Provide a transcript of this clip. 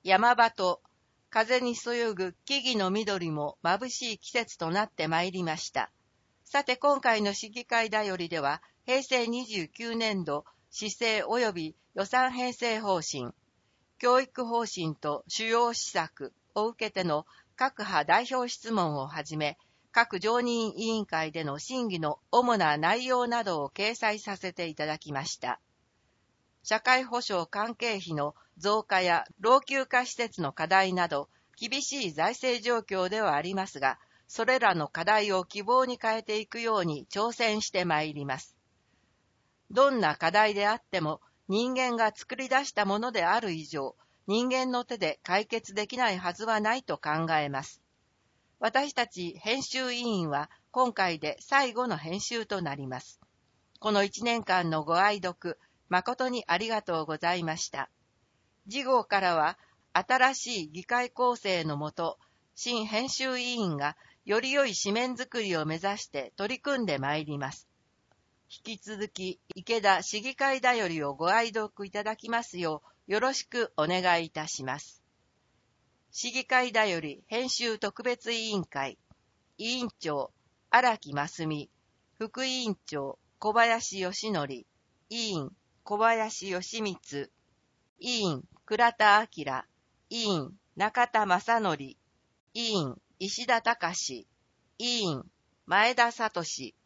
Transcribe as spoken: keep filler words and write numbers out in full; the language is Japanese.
山場と風にそよぐ木々の緑も眩しい季節となってまいりました。さて今回の市議会だよりでは、平成にじゅうきゅうねんど施政及び予算編成方針、教育方針と主要施策を受けての各派代表質問をはじめ、各常任委員会での審議の主な内容などを掲載させていただきました。社会保障関係費の増加や老朽化施設の課題など、厳しい財政状況ではありますが、それらの課題を希望に変えていくように挑戦してまいります。どんな課題であっても、人間が作り出したものである以上、人間の手で解決できないはずはないと考えます。私たち編集委員は今回で最後の編集となります。このいちねんかんのご愛読、誠にありがとうございました。次号からは、新しい議会構成のもと、新編集委員がより良い紙面作りを目指して取り組んでまいります。引き続き、池田市議会だよりをご愛読いただきますよう、よろしくお願いいたします。市議会だより編集特別委員会、委員長、荒木真澄、副委員長、小林義則、委員、小林義光、委員、倉田明、委員、中田正則、委員、石田隆、委員、前田聡、